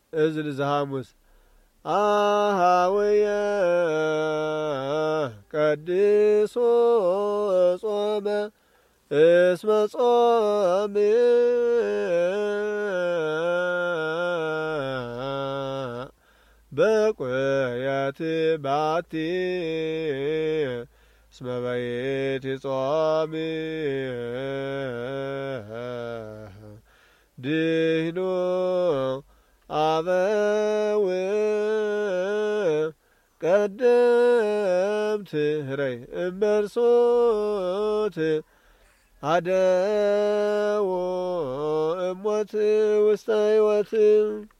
እዝል ዘሐሙስ አሃውየ ቀድሶ ጾመ እስመ ጾም በቆያት ባቲ እስመ ባይት ጾም ድህኖ አበው ቀደምት ህረይ እመርሶት አደዎ እሞት ውስተ ሕይወት